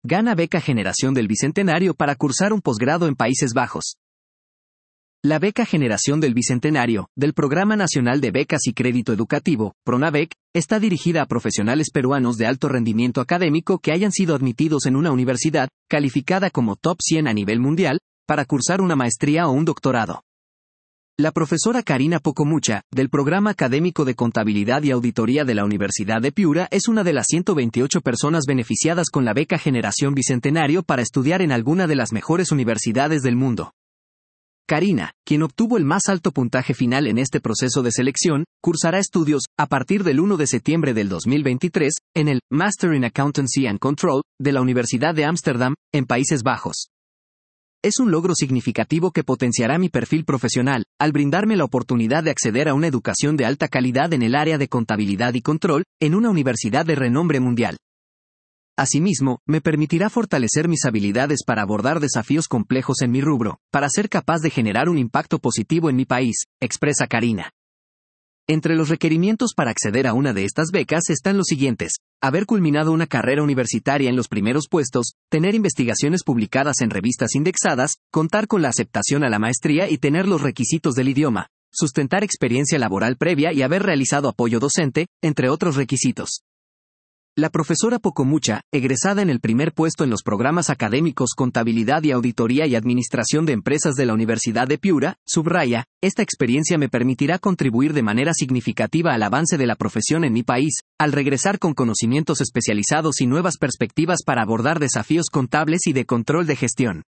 gana beca Generación del Bicentenario para cursar un posgrado en Países Bajos. La beca Generación del Bicentenario, del Programa Nacional de Becas y Crédito Educativo, PRONAVEC, está dirigida a profesionales peruanos de alto rendimiento académico que hayan sido admitidos en una universidad, calificada como Top 100 a nivel mundial, para cursar una maestría o un doctorado. La profesora Karina Pocomucha, del Programa Académico de Contabilidad y Auditoría de la Universidad de Piura, es una de las 128 personas beneficiadas con la beca Generación Bicentenario para estudiar en alguna de las mejores universidades del mundo. Karina, quien obtuvo el más alto puntaje final en este proceso de selección, cursará estudios, a partir del 1 de septiembre del 2023, en el Master in Accountancy and Control, de la Universidad de Ámsterdam, en Países Bajos. Es un logro significativo que potenciará mi perfil profesional, al brindarme la oportunidad de acceder a una educación de alta calidad en el área de contabilidad y control, en una universidad de renombre mundial. Asimismo, me permitirá fortalecer mis habilidades para abordar desafíos complejos en mi rubro, para ser capaz de generar un impacto positivo en mi país, expresa Karina. Entre los requerimientos para acceder a una de estas becas están los siguientes: haber culminado una carrera universitaria en los primeros puestos, tener investigaciones publicadas en revistas indexadas, contar con la aceptación a la maestría y tener los requisitos del idioma, sustentar experiencia laboral previa y haber realizado apoyo docente, entre otros requisitos. La profesora Pocomucha, egresada en el primer puesto en los programas académicos Contabilidad y Auditoría y Administración de Empresas de la Universidad de Piura, subraya: esta experiencia me permitirá contribuir de manera significativa al avance de la profesión en mi país, al regresar con conocimientos especializados y nuevas perspectivas para abordar desafíos contables y de control de gestión.